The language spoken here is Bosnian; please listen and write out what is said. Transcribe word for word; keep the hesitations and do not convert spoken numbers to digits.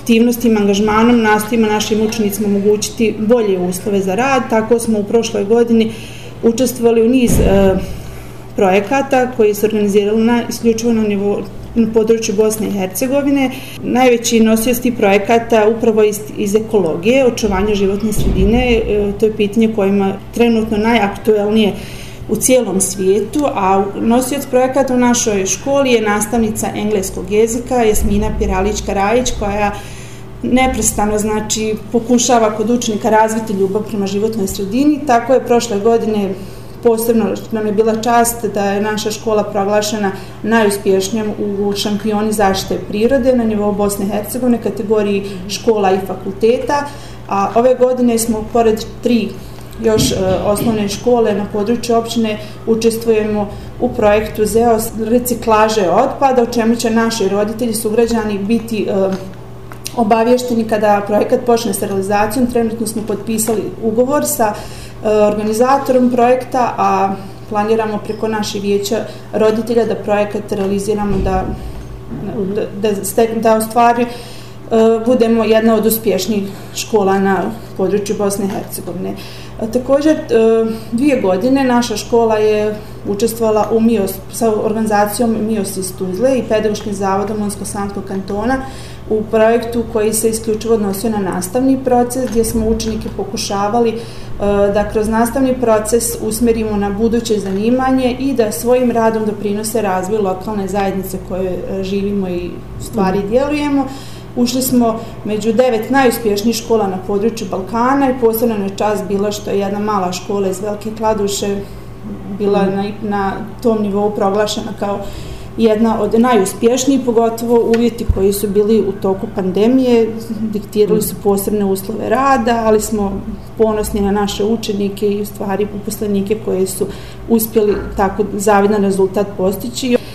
aktivnostima, angažmanom nastojimo našim učenicima omogućiti bolje uslove za rad. Tako smo u prošloj godini učestvovali u niz e, projekata koji su organizirali na, isključivo na nivou na području Bosne i Hercegovine. Najveći nosioc tih projekata upravo iz, iz ekologije, očuvanja životne sredine, e, to je pitanje kojima trenutno najaktuelnije u cijelom svijetu, a nosioc projekata u našoj školi je nastavnica engleskog jezika Jasmina Piralić-Karajić, koja neprestano znači pokušava kod učenika razviti ljubav prema životnoj sredini. Tako je prošle godine posebno nam je bila čast da je naša škola proglašena najuspješnijom u šampioni zaštite prirode na nivou Bosne i Hercegovine, kategoriji škola i fakulteta, a ove godine smo pored tri još e, osnovne škole na području općine učestvujemo u projektu Z E O reciklaže otpada, o čemu će naši roditelji, sugrađani biti e, obavješteni kada projekat počne sa realizacijom. Trenutno smo potpisali ugovor sa e, organizatorom projekta, a planiramo preko naše vijeća roditelja da projekat realiziramo, da, da, da, da u stvari e, budemo jedna od uspješnijih škola na području Bosne i Hercegovine. Također, dvije godine naša škola je učestvovala u MIOS, sa organizacijom MIOS iz Tuzle i Pedagoškim zavodom Unsko-Sanskog kantona u projektu koji se isključivo odnosio na nastavni proces, gdje smo učenike pokušavali da kroz nastavni proces usmjerimo na buduće zanimanje i da svojim radom doprinose razvoju lokalne zajednice koje živimo i stvari djelujemo. Ušli smo među devet najuspješnijih škola na području Balkana i posebno je čast bila što je jedna mala škola iz Velike Kladuše bila na, na tom nivou proglašena kao jedna od najuspješnijih, pogotovo uvjeti koji su bili u toku pandemije, diktirali su posebne uslove rada, ali smo ponosni na naše učenike i u stvari uposlenike koji su uspjeli tako zavidan rezultat postići.